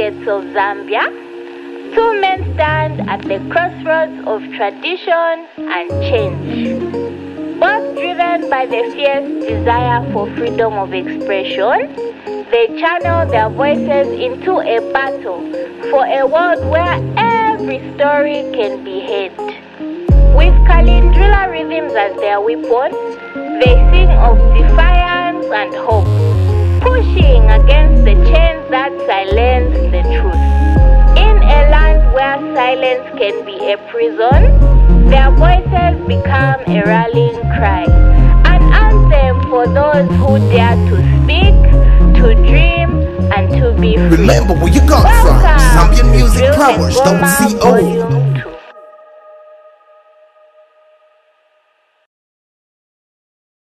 states of Zambia, two men stand at the crossroads of tradition and change. Both driven by the fierce desire for freedom of expression, they channel their voices into a battle for a world where every story can be heard. With Kalindrila rhythms as their weapon, they sing of defiance and hope, pushing against the chains that silence the truth. In a land where silence can be a prison, their voices become a rallying cry, an anthem for those who dare to speak, to dream, and to be free. Remember where you got from. Zambian Music Powers, Volume